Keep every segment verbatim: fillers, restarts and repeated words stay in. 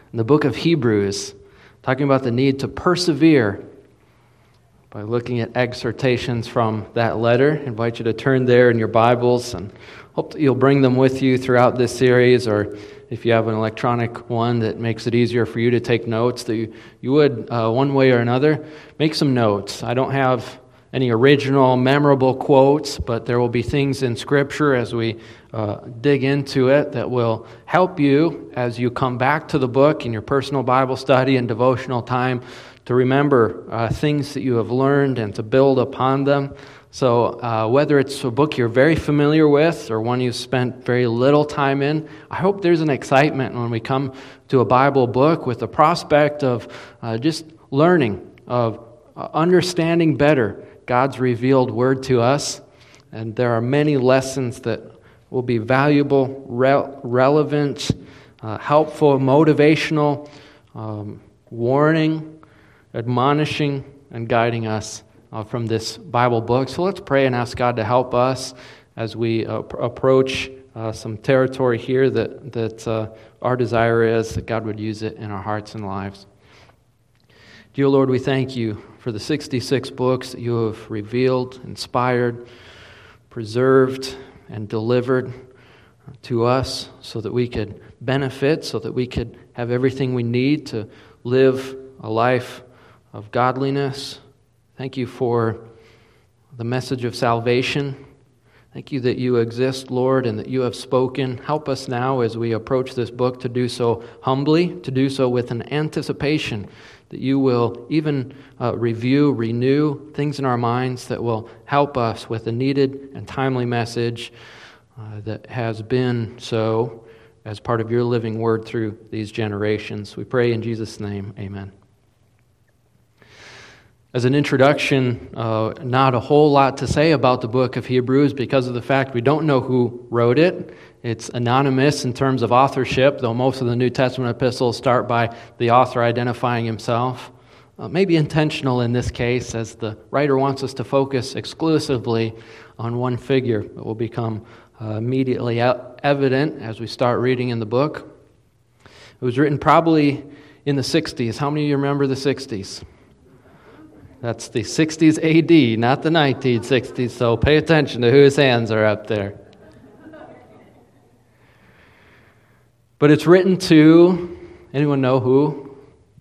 in the book of Hebrews, talking about the need to persevere by looking at exhortations from that letter. I invite you to turn there in your Bibles, and hope that you'll bring them with you throughout this series, or if you have an electronic one that makes it easier for you to take notes, that you, you would, uh, one way or another, make some notes. I don't have any original, memorable quotes, but there will be things in Scripture as we uh, dig into it that will help you as you come back to the book in your personal Bible study and devotional time to remember uh, things that you have learned and to build upon them. So uh, whether it's a book you're very familiar with or one you've spent very little time in, I hope there's an excitement when we come to a Bible book with the prospect of uh, just learning, of uh, understanding better God's revealed word to us. And there are many lessons that will be valuable, re- relevant, uh, helpful, motivational, um, warning, admonishing, and guiding us uh, from this Bible book. So let's pray and ask God to help us as we uh, pr- approach uh, some territory here that, that uh, our desire is that God would use it in our hearts and lives. Dear Lord, we thank you for the sixty-six books that you have revealed, inspired, preserved, and delivered to us so that we could benefit, so that we could have everything we need to live a life of godliness. Thank you for the message of salvation. Thank you that you exist, Lord, and that you have spoken. Help us now as we approach this book to do so humbly, to do so with an anticipation that you will even uh, review, renew things in our minds that will help us with a needed and timely message uh, that has been so as part of your living word through these generations. We pray in Jesus' name, amen. As an introduction, uh, not a whole lot to say about the book of Hebrews because of the fact we don't know who wrote it. It's anonymous in terms of authorship, though most of the New Testament epistles start by the author identifying himself. Uh, maybe intentional in this case, as the writer wants us to focus exclusively on one figure that will become uh, immediately evident as we start reading in the book. It was written probably in the sixties. How many of you remember the sixties? That's the sixties A D, not the nineteen sixties, so pay attention to whose hands are up there. But it's written to, anyone know who?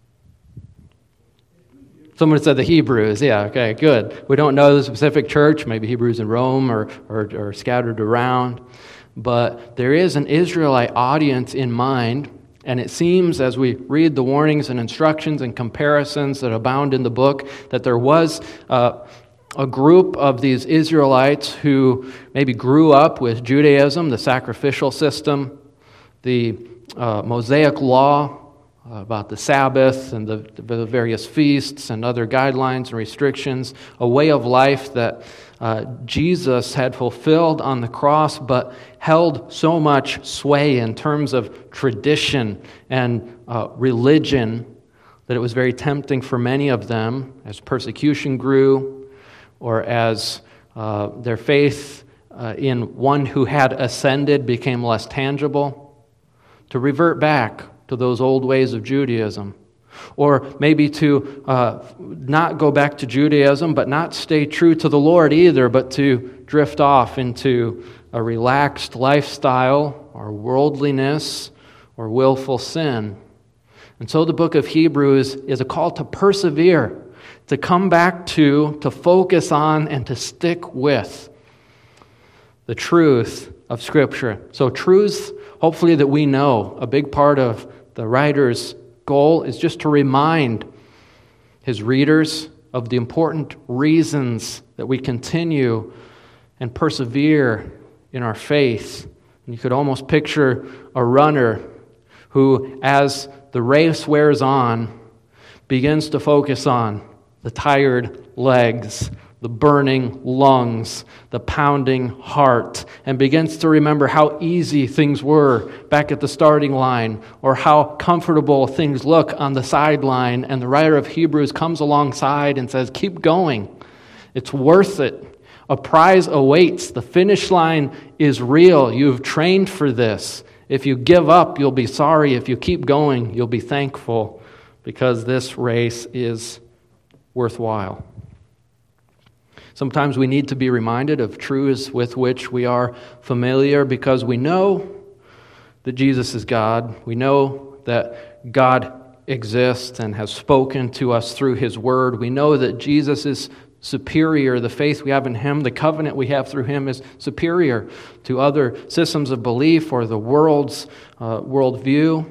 Someone said the Hebrews. Yeah, okay, good. We don't know the specific church, maybe Hebrews in Rome or, or, or scattered around. But there is an Israelite audience in mind. And it seems, as we read the warnings and instructions and comparisons that abound in the book, that there was uh, a group of these Israelites who maybe grew up with Judaism, the sacrificial system, the uh, Mosaic law uh, about the Sabbath and the, the various feasts and other guidelines and restrictions, a way of life that uh, Jesus had fulfilled on the cross, but held so much sway in terms of tradition and uh, religion that it was very tempting for many of them as persecution grew or as uh, their faith uh, in one who had ascended became less tangible, to revert back to those old ways of Judaism. Or maybe to uh, not go back to Judaism, but not stay true to the Lord either, but to drift off into a relaxed lifestyle or worldliness or willful sin. And so the book of Hebrews is a call to persevere, to come back to, to focus on, and to stick with the truth of Scripture. So truths, hopefully, that we know. A big part of the writer's goal is just to remind his readers of the important reasons that we continue and persevere in our faith. And you could almost picture a runner who, as the race wears on, begins to focus on the tired legs, the burning lungs, the pounding heart, and begins to remember how easy things were back at the starting line, or how comfortable things look on the sideline. And the writer of Hebrews comes alongside and says, keep going. It's worth it. A prize awaits. The finish line is real. You've trained for this. If you give up, you'll be sorry. If you keep going, you'll be thankful, because this race is worthwhile. Sometimes we need to be reminded of truths with which we are familiar, because we know that Jesus is God. We know that God exists and has spoken to us through His Word. We know that Jesus is superior. The faith we have in Him, the covenant we have through Him, is superior to other systems of belief or the world's uh, worldview.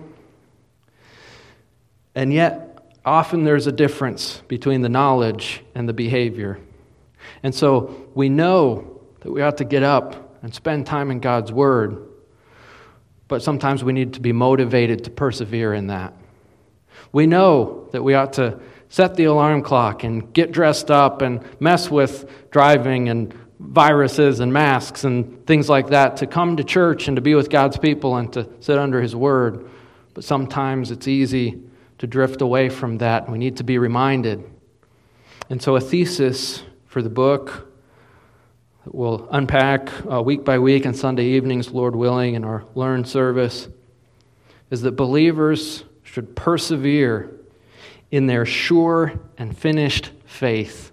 And yet, often there's a difference between the knowledge and the behavior. And so we know that we ought to get up and spend time in God's Word, but sometimes we need to be motivated to persevere in that. We know that we ought to set the alarm clock and get dressed up and mess with driving and viruses and masks and things like that to come to church and to be with God's people and to sit under His Word. But sometimes it's easy to drift away from that. We need to be reminded. And so a thesis for the book that we'll unpack uh, week by week and Sunday evenings, Lord willing, in our Learn service, is that believers should persevere in their sure and finished faith.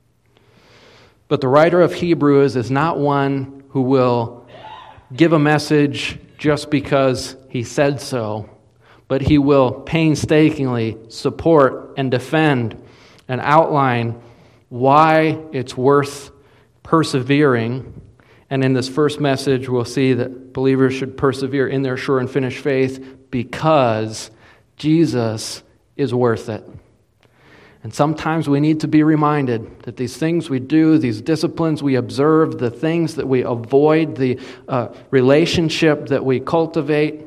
But the writer of Hebrews is not one who will give a message just because he said so, but he will painstakingly support and defend and outline why it's worth persevering. And in this first message, we'll see that believers should persevere in their sure and finished faith because Jesus is worth it. And sometimes we need to be reminded that these things we do, these disciplines we observe, the things that we avoid, the uh, relationship that we cultivate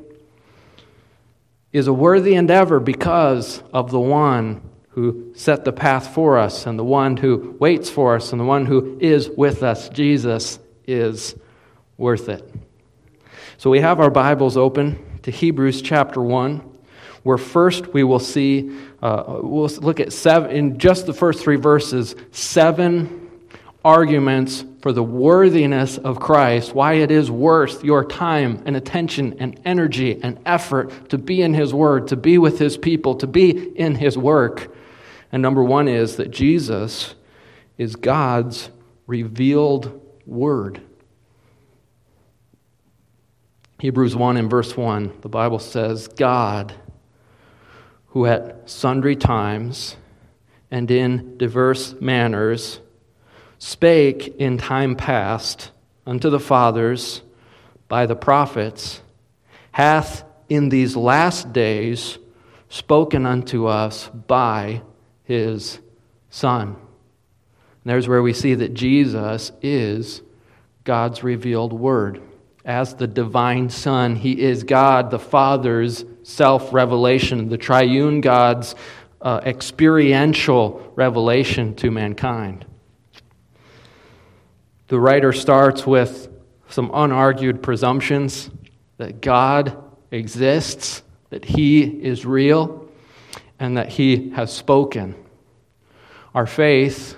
is a worthy endeavor because of the one who set the path for us and the one who waits for us and the one who is with us. Jesus is worth it. So we have our Bibles open to Hebrews chapter one, where first we will see, uh, we'll look at seven, in just the first three verses, seven arguments for the worthiness of Christ, why it is worth your time and attention and energy and effort to be in His Word, to be with His people, to be in His work. And number one is that Jesus is God's revealed Word. Hebrews one and verse one, the Bible says, God, who at sundry times and in diverse manners spake in time past unto the fathers by the prophets, hath in these last days spoken unto us by His Son. And there's where we see that Jesus is God's revealed Word. As the divine Son, He is God, the Father's self-revelation, the triune God's uh, experiential revelation to mankind. The writer starts with some unargued presumptions that God exists, that He is real, and that He has spoken. Our faith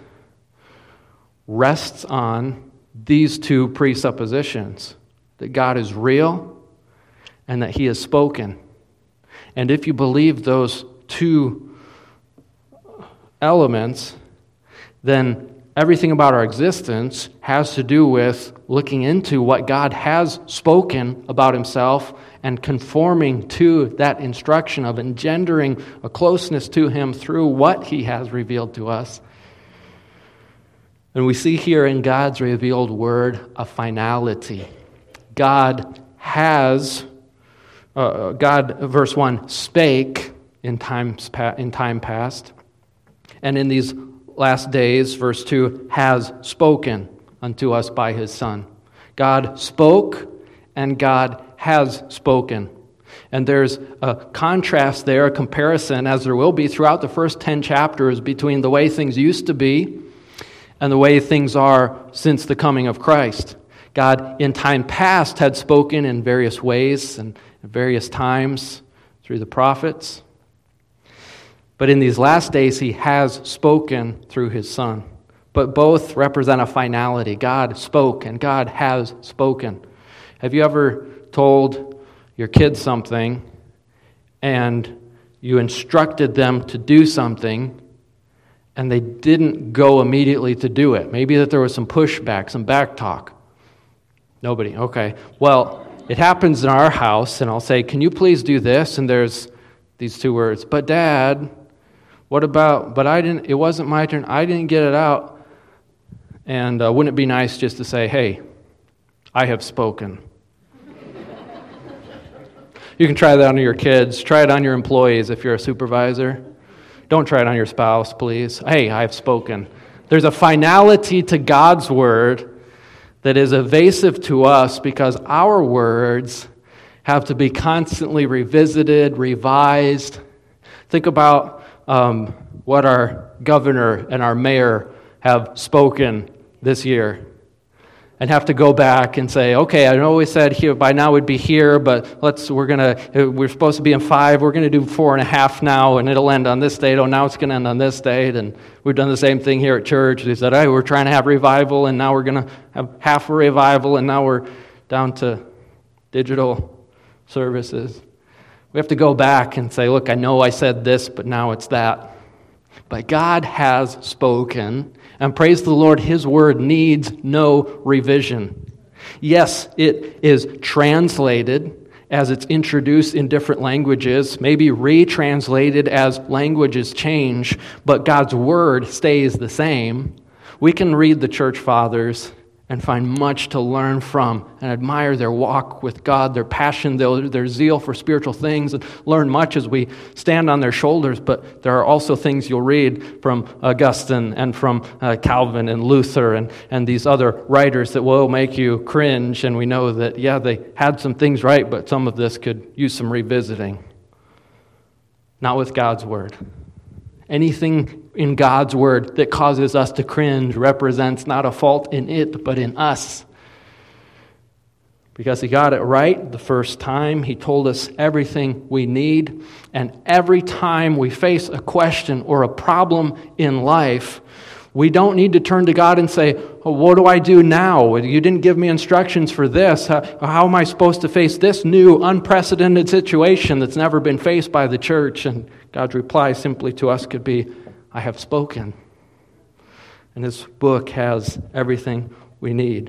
rests on these two presuppositions, that God is real and that He has spoken. And if you believe those two elements, then everything about our existence has to do with looking into what God has spoken about Himself and conforming to that instruction of engendering a closeness to Him through what He has revealed to us. And we see here in God's revealed Word a finality. God has, uh, God, verse one, spake in times pa- in time past, and in these last days, verse two, has spoken unto us by His Son. God spoke, and God has spoken. And there's a contrast there, a comparison, as there will be throughout the first ten chapters, between the way things used to be and the way things are since the coming of Christ. God, in time past, had spoken in various ways and at various times through the prophets. But in these last days, He has spoken through His Son. But both represent a finality. God spoke and God has spoken. Have you ever told your kids something and you instructed them to do something and they didn't go immediately to do it? Maybe that there was some pushback, some back talk. Nobody, okay. Well, it happens in our house, and I'll say, can you please do this? And there's these two words, but Dad, what about, but I didn't, it wasn't my turn, I didn't get it out. And uh, wouldn't it be nice just to say, hey, I have spoken. You can try that on your kids. Try it on your employees if you're a supervisor. Don't try it on your spouse, please. Hey, I have spoken. There's a finality to God's word that is evasive to us because our words have to be constantly revisited, revised. Think about um, what our governor and our mayor have spoken this year. And have to go back and say, okay, I know we said here by now we'd be here, but let's we're gonna we're supposed to be in five. We're gonna do four and a half now, and it'll end on this date. Oh, now it's gonna end on this date. And we've done the same thing here at church. We said, hey, we're trying to have revival, and now we're gonna have half a revival, and now we're down to digital services. We have to go back and say, look, I know I said this, but now it's that. But God has spoken. And praise the Lord, His word needs no revision. Yes, it is translated as it's introduced in different languages, maybe retranslated as languages change, but God's word stays the same. We can read the church fathers and find much to learn from and admire their walk with God, their passion, their, their zeal for spiritual things, and learn much as we stand on their shoulders. But there are also things you'll read from Augustine and from uh, Calvin and Luther and, and these other writers that will make you cringe. And we know that, yeah, they had some things right, but some of this could use some revisiting. Not with God's word. Anything in God's word that causes us to cringe represents not a fault in it, but in us. Because He got it right the first time. He told us everything we need. And every time we face a question or a problem in life, we don't need to turn to God and say, oh, what do I do now? You didn't give me instructions for this. How, how am I supposed to face this new, unprecedented situation that's never been faced by the church? And God's reply simply to us could be, I have spoken. And His book has everything we need.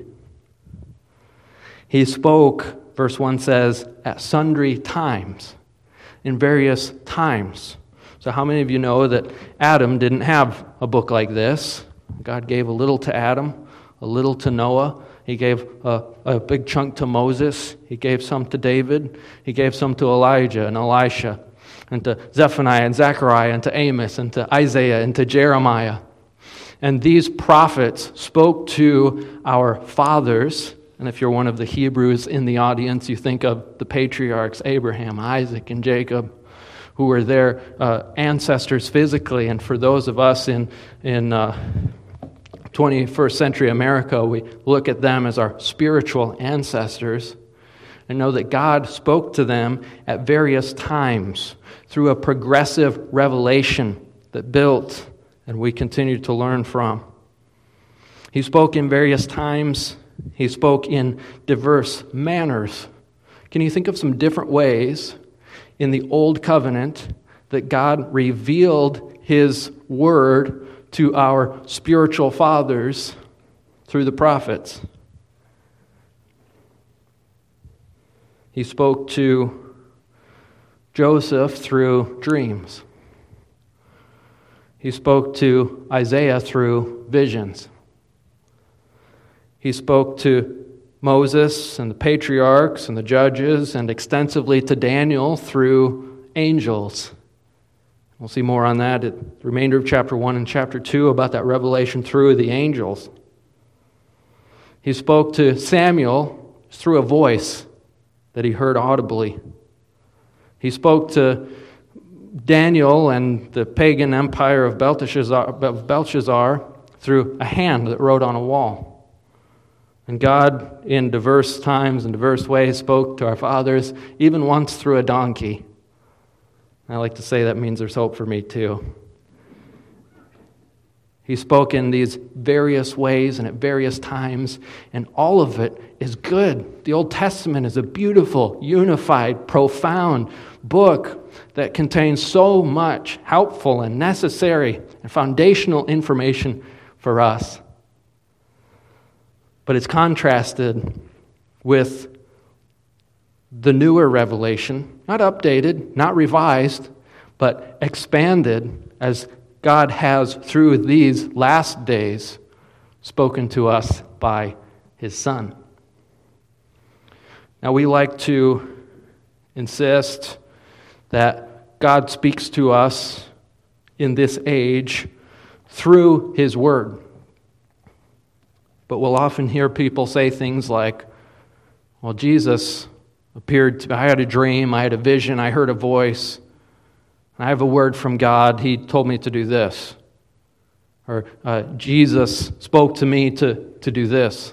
He spoke, verse one says, at sundry times, in various times. So how many of you know that Adam didn't have a book like this? God gave a little to Adam, a little to Noah. He gave a, a big chunk to Moses. He gave some to David. He gave some to Elijah and Elisha, and to Zephaniah and Zechariah, and to Amos, and to Isaiah, and to Jeremiah. And these prophets spoke to our fathers. And if you're one of the Hebrews in the audience, you think of the patriarchs, Abraham, Isaac, and Jacob, who were their uh, ancestors physically. And for those of us in, in uh, twenty-first century America, we look at them as our spiritual ancestors and know that God spoke to them at various times through a progressive revelation that built and we continue to learn from. He spoke in various times. He spoke in diverse manners. Can you think of some different ways in the Old Covenant that God revealed His word to our spiritual fathers through the prophets? He spoke to Joseph through dreams. He spoke to Isaiah through visions. He spoke to Moses and the patriarchs and the judges and extensively to Daniel through angels. We'll see more on that at the remainder of chapter one and chapter two about that revelation through the angels. He spoke to Samuel through a voice that he heard audibly. He spoke to Daniel and the pagan empire of Belteshazzar, of Belshazzar through a hand that wrote on a wall. And God, in diverse times and diverse ways, spoke to our fathers, even once through a donkey. I like to say that means there's hope for me too. He spoke in these various ways and at various times, and all of it is good. The Old Testament is a beautiful, unified, profound book that contains so much helpful and necessary and foundational information for us. But it's contrasted with the newer revelation, not updated, not revised, but expanded as God has, through these last days, spoken to us by His Son. Now, we like to insist that God speaks to us in this age through His Word. But we'll often hear people say things like, well, Jesus appeared to me, I had a dream, I had a vision, I heard a voice, I have a word from God, He told me to do this. Or uh, Jesus spoke to me to, to do this.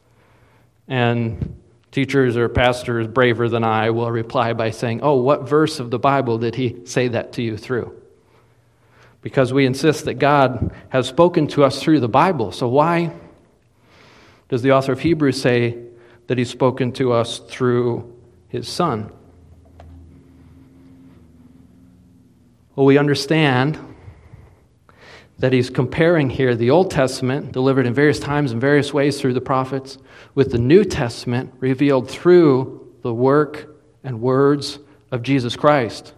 And teachers or pastors braver than I will reply by saying, oh, what verse of the Bible did He say that to you through? Because we insist that God has spoken to us through the Bible. So why does the author of Hebrews say that He's spoken to us through His Son? Well, we understand that he's comparing here the Old Testament, delivered in various times and various ways through the prophets, with the New Testament revealed through the work and words of Jesus Christ.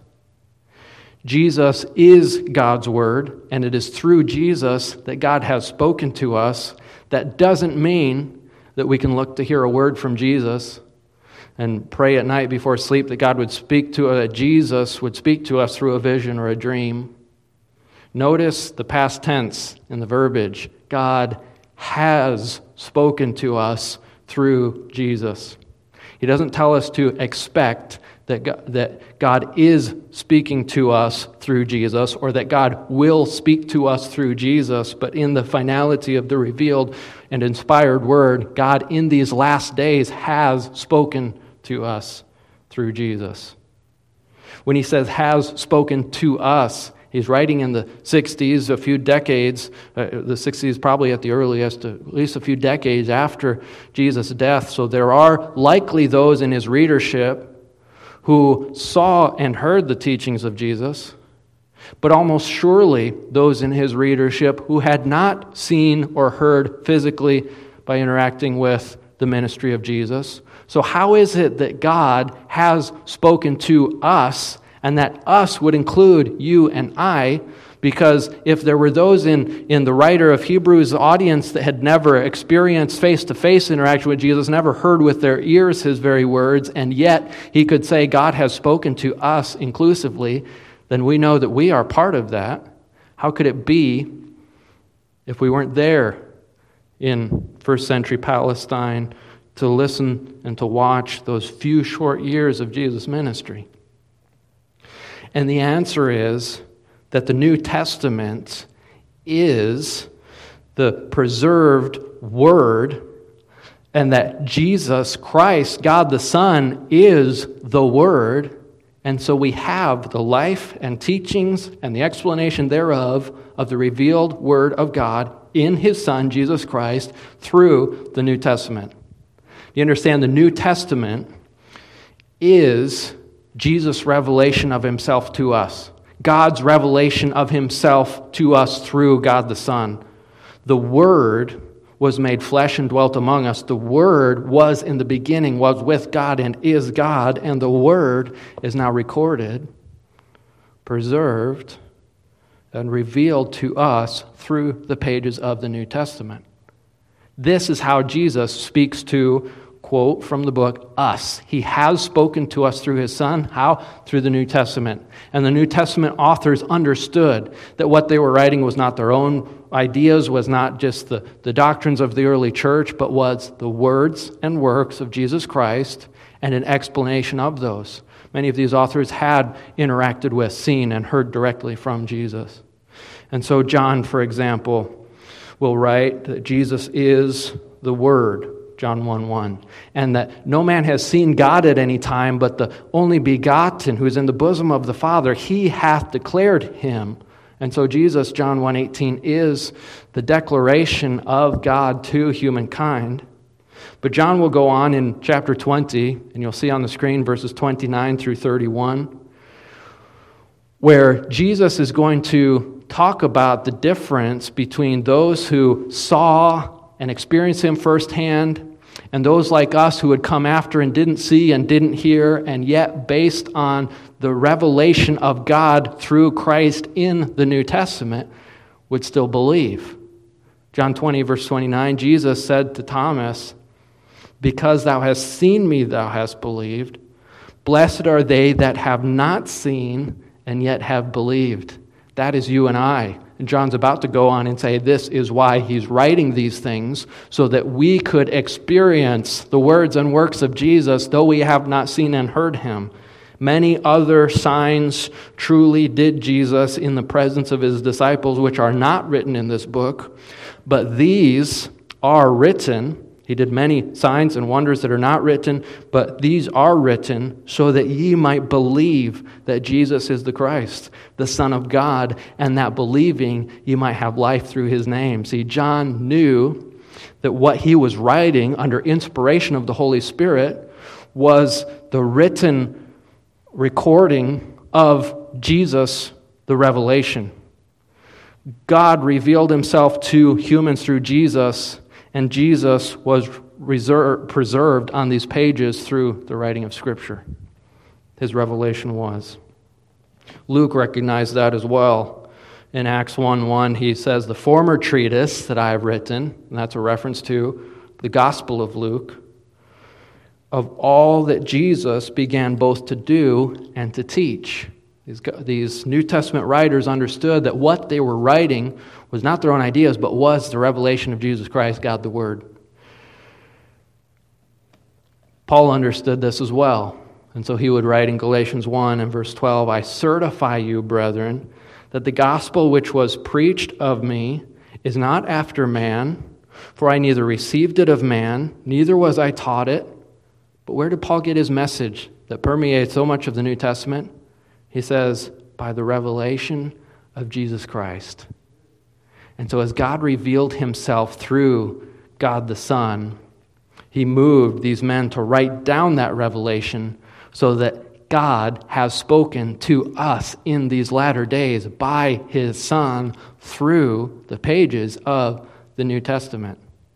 Jesus is God's Word, and it is through Jesus that God has spoken to us. That doesn't mean that we can look to hear a word from Jesus and pray at night before sleep that God would speak to us, that Jesus would speak to us through a vision or a dream. Notice the past tense in the verbiage. God has spoken to us through Jesus. He doesn't tell us to expect that God, that God is speaking to us through Jesus, or that God will speak to us through Jesus, but in the finality of the revealed and inspired Word, God in these last days has spoken to us through Jesus. When he says has spoken to us, he's writing in the sixties, a few decades, uh, the sixties probably at the earliest, at least a few decades after Jesus' death. So there are likely those in his readership who saw and heard the teachings of Jesus, but almost surely those in his readership who had not seen or heard physically by interacting with the ministry of Jesus. So how is it that God has spoken to us, and that us would include you and I? Because if there were those in, in the writer of Hebrews' audience that had never experienced face-to-face interaction with Jesus, never heard with their ears his very words, and yet he could say God has spoken to us inclusively, then we know that we are part of that. How could it be if we weren't there in first century Palestine to listen and to watch those few short years of Jesus' ministry? And the answer is that the New Testament is the preserved Word, and that Jesus Christ, God the Son, is the Word. And so we have the life and teachings and the explanation thereof of the revealed Word of God in His Son, Jesus Christ, through the New Testament. You understand, the New Testament is Jesus' revelation of Himself to us. God's revelation of Himself to us through God the Son. The Word was made flesh and dwelt among us. The Word was in the beginning, was with God, and is God. And the Word is now recorded, preserved, and revealed to us through the pages of the New Testament. This is how Jesus speaks to, quote from the book, us. He has spoken to us through His Son. How? Through the New Testament. And the New Testament authors understood that what they were writing was not their own ideas, was not just the, the doctrines of the early church, but was the words and works of Jesus Christ and an explanation of those. Many of these authors had interacted with, seen, and heard directly from Jesus. And so John, for example, will write that Jesus is the Word, John one one, and that no man has seen God at any time, but the only begotten who is in the bosom of the Father, He hath declared Him. And so Jesus, John one eighteen, is the declaration of God to humankind. But John will go on in chapter twenty, and you'll see on the screen verses twenty-nine through thirty-one, where Jesus is going to talk about the difference between those who saw and experienced him firsthand and those like us who had come after and didn't see and didn't hear, and yet based on the revelation of God through Christ in the New Testament would still believe. John twenty, verse twenty-nine, Jesus said to Thomas, "Because thou hast seen me, thou hast believed. Blessed are they that have not seen and yet have believed." That is you and I. And John's about to go on and say this is why he's writing these things, so that we could experience the words and works of Jesus, though we have not seen and heard him. Many other signs truly did Jesus in the presence of his disciples, which are not written in this book, but these are written. He did many signs and wonders that are not written, but these are written so that ye might believe that Jesus is the Christ, the Son of God, and that believing ye might have life through his name. See, John knew that what he was writing under inspiration of the Holy Spirit was the written recording of Jesus, the revelation. God revealed himself to humans through Jesus, and Jesus was reserved, preserved on these pages through the writing of Scripture. His revelation was. Luke recognized that as well. In Acts one one, he says, "The former treatise that I have written," and that's a reference to the Gospel of Luke, "of all that Jesus began both to do and to teach." These, these New Testament writers understood that what they were writing was not their own ideas, but was the revelation of Jesus Christ, God the Word. Paul understood this as well. And so he would write in Galatians one and verse twelve, "I certify you, brethren, that the gospel which was preached of me is not after man, for I neither received it of man, neither was I taught it." But where did Paul get his message that permeates so much of the New Testament? He says, "By the revelation of Jesus Christ." And so as God revealed himself through God the Son, he moved these men to write down that revelation so that God has spoken to us in these latter days by his Son through the pages of the New Testament.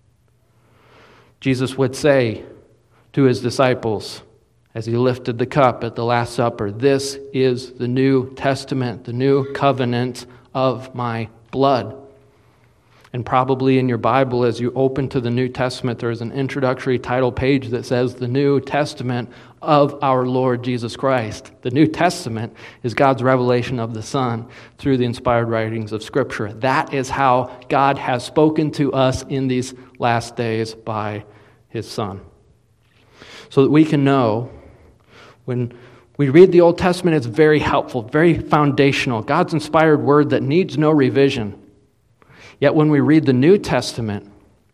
Jesus would say to his disciples as he lifted the cup at the Last Supper, "This is the New Testament, the new covenant of my blood." And probably in your Bible, as you open to the New Testament, there is an introductory title page that says the New Testament of our Lord Jesus Christ. The New Testament is God's revelation of the Son through the inspired writings of Scripture. That is how God has spoken to us in these last days by his Son. So that we can know when we read the Old Testament, it's very helpful, very foundational. God's inspired word that needs no revision. Yet when we read the New Testament,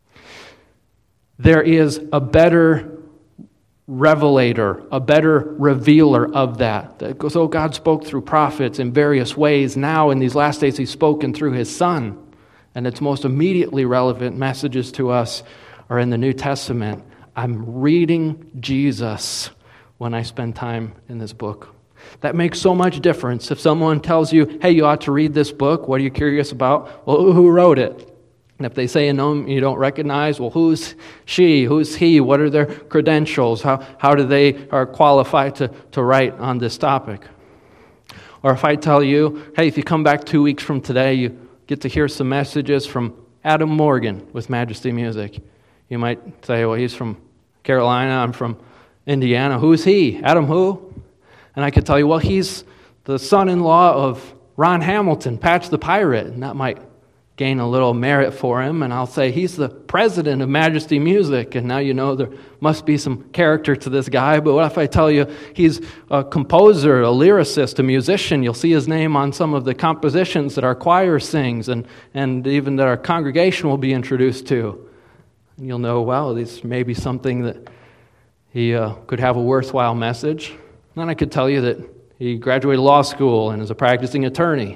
there is a better revelator, a better revealer of that. So God spoke through prophets in various ways. Now in these last days, he's spoken through his Son. And its most immediately relevant messages to us are in the New Testament. I'm reading Jesus when I spend time in this book. That makes so much difference. If someone tells you, "Hey, you ought to read this book," what are you curious about? Well, who wrote it? And if they say a name you don't recognize, well, who's she? Who's he? What are their credentials? How how do they are qualified to, to write on this topic? Or if I tell you, "Hey, if you come back two weeks from today, you get to hear some messages from Adam Morgan with Majesty Music." You might say, "Well, he's from Carolina, I'm from Indiana. Who's he? Adam who?" And I could tell you, well, he's the son-in-law of Ron Hamilton, Patch the Pirate, and that might gain a little merit for him. And I'll say, he's the president of Majesty Music, and now you know there must be some character to this guy. But what if I tell you he's a composer, a lyricist, a musician? You'll see his name on some of the compositions that our choir sings, and, and even that our congregation will be introduced to. And you'll know, well, this may be something that he uh, could have a worthwhile message. Then I could tell you that he graduated law school and is a practicing attorney.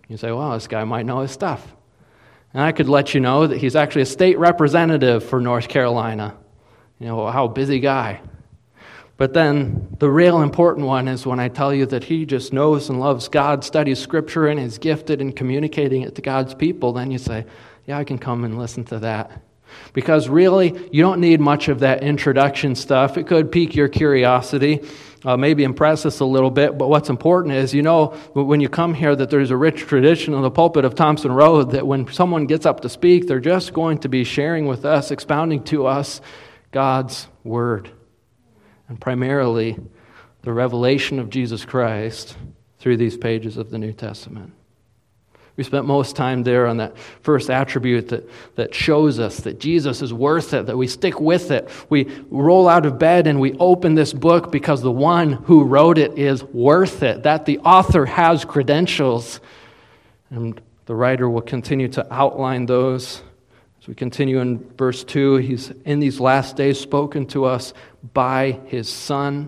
You say, well, this guy might know his stuff. And I could let you know that he's actually a state representative for North Carolina. You know, how busy guy. But then the real important one is when I tell you that he just knows and loves God, studies Scripture, and is gifted in communicating it to God's people, then you say, yeah, I can come and listen to that. Because really, you don't need much of that introduction stuff. It could pique your curiosity, uh, maybe impress us a little bit, but what's important is, you know, when you come here, that there's a rich tradition in the pulpit of Thompson Road, that when someone gets up to speak, they're just going to be sharing with us, expounding to us God's Word. And primarily, the revelation of Jesus Christ through these pages of the New Testament. We spent most time there on that first attribute that, that shows us that Jesus is worth it, that we stick with it. We roll out of bed and we open this book because the one who wrote it is worth it, that the author has credentials. And the writer will continue to outline those. As we continue in verse two, he's in these last days spoken to us by his Son,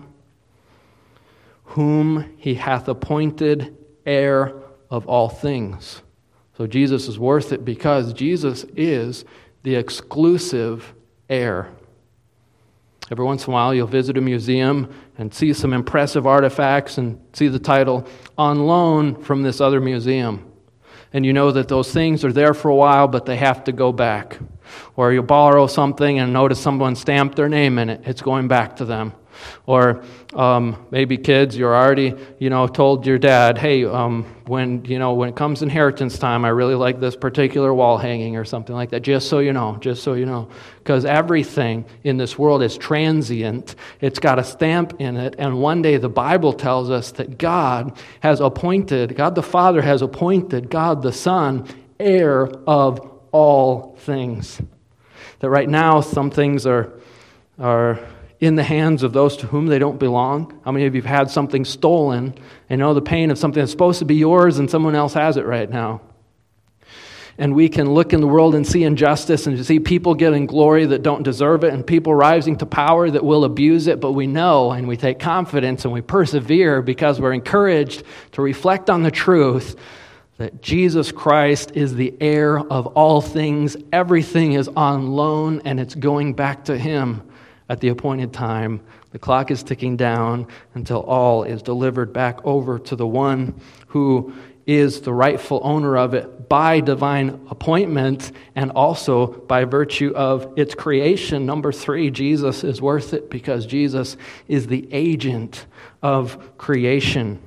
whom he hath appointed heir of all things. So Jesus is worth it because Jesus is the exclusive heir. Every once in a while you'll visit a museum and see some impressive artifacts and see the title, On Loan from this other museum. And you know that those things are there for a while, but they have to go back. Or you borrow something and notice someone stamped their name in it. It's going back to them. Or um, maybe kids, you're already, you know, told your dad, hey, um, when, you know, when it comes inheritance time, I really like this particular wall hanging or something like that. Just so you know, just so you know. Because everything in this world is transient. It's got a stamp in it. And one day the Bible tells us that God has appointed, God the Father has appointed God the Son heir of all things. That right now some things are are in the hands of those to whom they don't belong. How many of you have had something stolen and know the pain of something that's supposed to be yours and someone else has it right now? And we can look in the world and see injustice and see people getting glory that don't deserve it and people rising to power that will abuse it, but we know and we take confidence and we persevere because we're encouraged to reflect on the truth that Jesus Christ is the heir of all things. Everything is on loan and it's going back to Him at the appointed time. The clock is ticking down until all is delivered back over to the one who is the rightful owner of it by divine appointment and also by virtue of its creation. Number three, Jesus is worth it because Jesus is the agent of creation.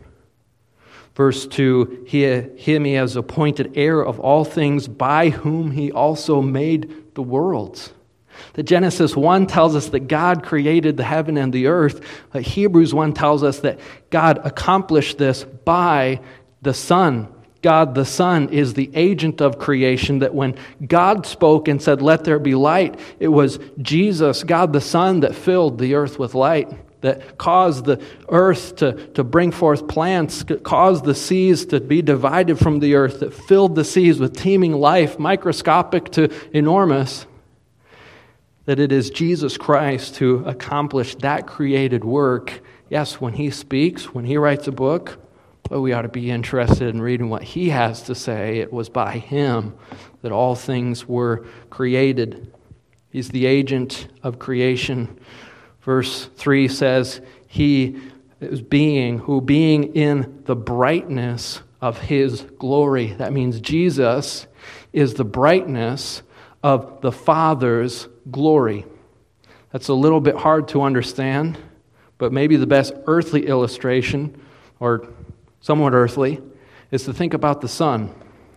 Verse two, him he has appointed heir of all things, by whom he also made the worlds. That Genesis one tells us that God created the heaven and the earth. But Hebrews one tells us that God accomplished this by the Son. God the Son is the agent of creation, that when God spoke and said, let there be light, it was Jesus, God the Son, that filled the earth with light, that caused the earth to, to bring forth plants, caused the seas to be divided from the earth, that filled the seas with teeming life, microscopic to enormous. That it is Jesus Christ who accomplished that created work. Yes, when He speaks, when He writes a book, but we ought to be interested in reading what He has to say. It was by Him that all things were created. He's the agent of creation. Verse three says, He is being, who being in the brightness of His glory. That means Jesus is the brightness of the Father's glory. That's a little bit hard to understand, but maybe the best earthly illustration, or somewhat earthly, is to think about the sun.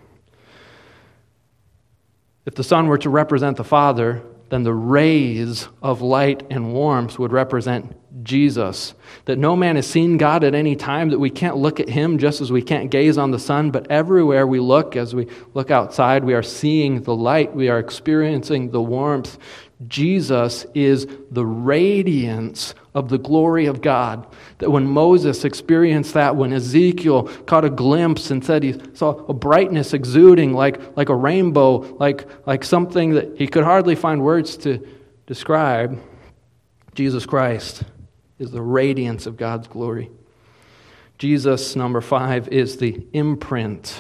If the sun were to represent the Father, then the rays of light and warmth would represent Jesus. That no man has seen God at any time, that we can't look at Him just as we can't gaze on the sun, but everywhere we look, as we look outside, we are seeing the light, we are experiencing the warmth. Jesus is the radiance of the glory of God. That when Moses experienced that, when Ezekiel caught a glimpse and said he saw a brightness exuding like, like a rainbow, like, like something that he could hardly find words to describe, Jesus Christ is the radiance of God's glory. Jesus, number five, is the imprint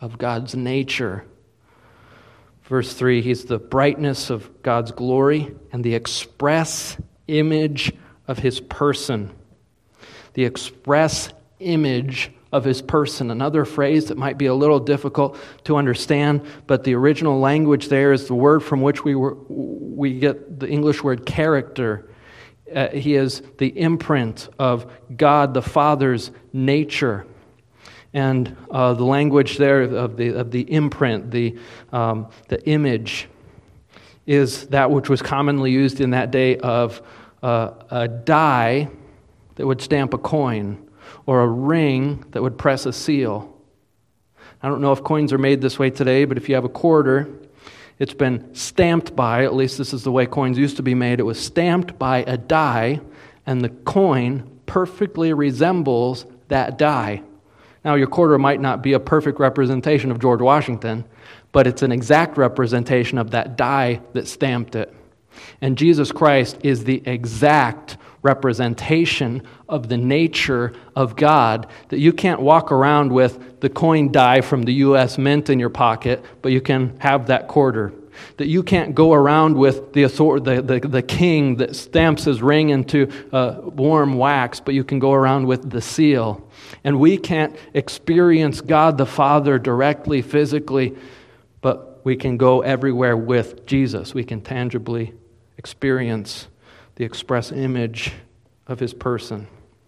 of God's nature. Verse three, he's the brightness of God's glory and the express image of his person. The express image of his person. Another phrase that might be a little difficult to understand, but the original language there is the word from which we were, we get the English word character. Uh, he is the imprint of God the Father's nature. And uh, the language there of the of the imprint, the um, the image, is that which was commonly used in that day of uh, a die that would stamp a coin, or a ring that would press a seal. I don't know if coins are made this way today, but if you have a quarter, it's been stamped by, at least this is the way coins used to be made, it was stamped by a die, and the coin perfectly resembles that die. Now, your quarter might not be a perfect representation of George Washington, but it's an exact representation of that die that stamped it. And Jesus Christ is the exact representation of the nature of God, that you can't walk around with the coin die from the U S Mint in your pocket, but you can have that quarter. That you can't go around with the, the, the, the king that stamps his ring into uh, warm wax, but you can go around with the seal. And we can't experience God the Father directly, physically, but we can go everywhere with Jesus. We can tangibly experience the express image of his person.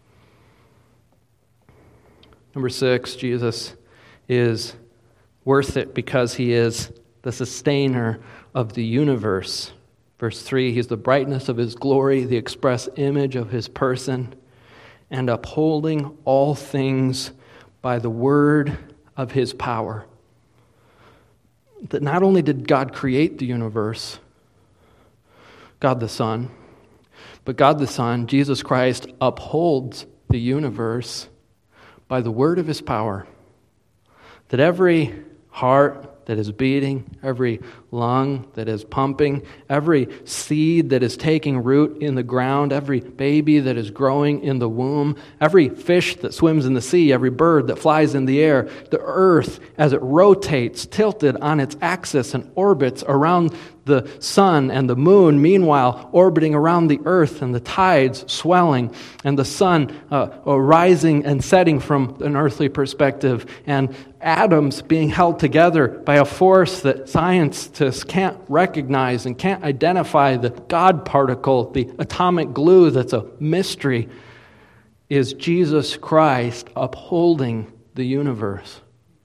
Number six, Jesus is worth it because he is the sustainer of the universe. Verse three, he's the brightness of his glory, the express image of his person, and upholding all things by the word of his power. That not only did God create the universe, God the Son, but God the Son, Jesus Christ, upholds the universe by the word of his power. That every heart that is beating, every lung that is pumping, every seed that is taking root in the ground, every baby that is growing in the womb, every fish that swims in the sea, every bird that flies in the air, the earth as it rotates, tilted on its axis and orbits around the sun and the moon, meanwhile orbiting around the earth, and the tides swelling, and the sun uh, rising and setting from an earthly perspective, and atoms being held together by a force that scientists can't recognize and can't identify, the God particle, the atomic glue that's a mystery, is Jesus Christ upholding the universe.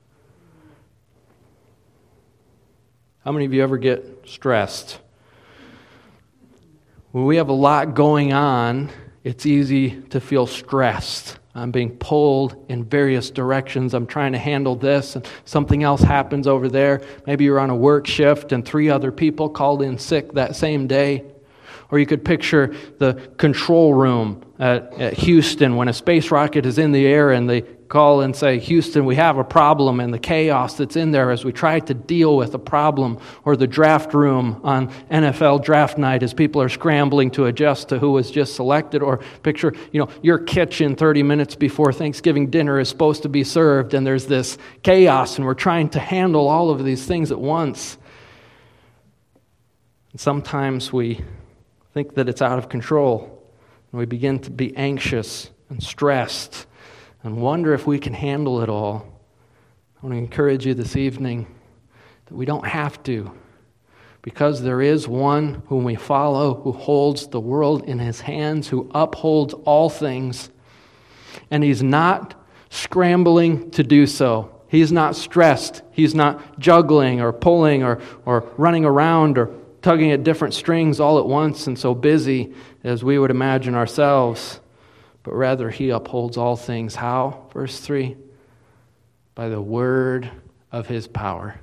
How many of you ever get stressed? When we have a lot going on, it's easy to feel stressed. I'm being pulled in various directions. I'm trying to handle this, and something else happens over there. Maybe you're on a work shift and three other people called in sick that same day. Or you could picture the control room at, at Houston when a space rocket is in the air and they call and say, Houston, we have a problem, and the chaos that's in there as we try to deal with a problem. Or the draft room on N F L draft night as people are scrambling to adjust to who was just selected. Or picture, you know, your kitchen thirty minutes before Thanksgiving dinner is supposed to be served, and there's this chaos, and we're trying to handle all of these things at once. And sometimes we think that it's out of control, and we begin to be anxious and stressed and wonder if we can handle it all. I want to encourage you this evening that we don't have to, because there is one whom we follow, who holds the world in his hands, who upholds all things, and he's not scrambling to do so. He's not stressed. He's not juggling or pulling or, or running around or tugging at different strings all at once and so busy as we would imagine ourselves. But rather, he upholds all things. How? Verse three. By the word of his power.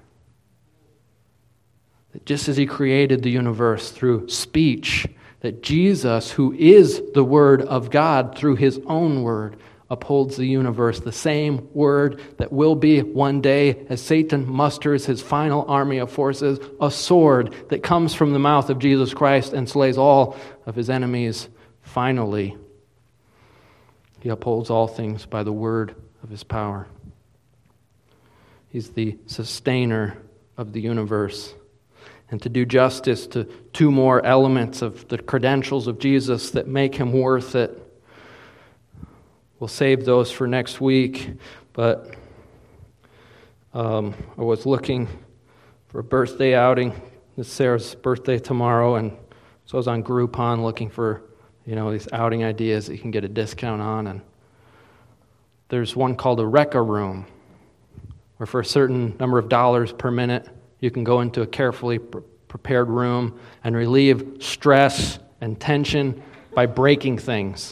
That just as he created the universe through speech, that Jesus, who is the word of God through his own word, upholds the universe. The same word that will be one day, as Satan musters his final army of forces, a sword that comes from the mouth of Jesus Christ and slays all of his enemies finally. He upholds all things by the word of his power. He's the sustainer of the universe. And to do justice to two more elements of the credentials of Jesus that make him worth it, we'll save those for next week. But um, I was looking for a birthday outing. It's Sarah's birthday tomorrow, and so I was on Groupon looking for, you know, these outing ideas that you can get a discount on. And there's one called a Rec-A Room, where for a certain number of dollars per minute, you can go into a carefully pre- prepared room and relieve stress and tension by breaking things.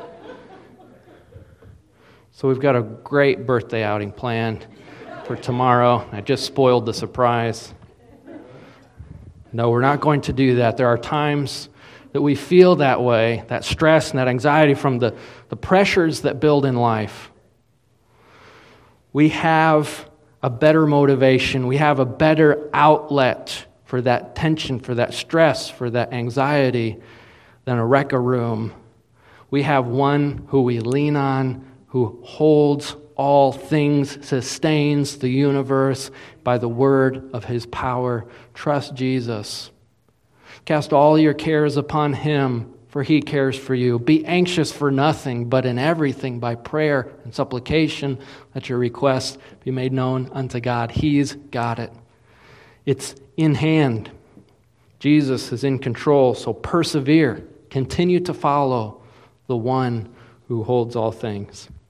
So we've got a great birthday outing planned for tomorrow. I just spoiled the surprise. No, we're not going to do that. There are times that we feel that way, that stress and that anxiety from the, the pressures that build in life. We have a better motivation. We have a better outlet for that tension, for that stress, for that anxiety than a Rec-A Room. We have one who we lean on, who holds all things, sustains the universe by the word of his power. Trust Jesus. Cast all your cares upon him, for he cares for you. Be anxious for nothing, but in everything by prayer and supplication, let your requests be made known unto God. He's got it. It's in hand. Jesus is in control, so persevere. Continue to follow the one who holds all things.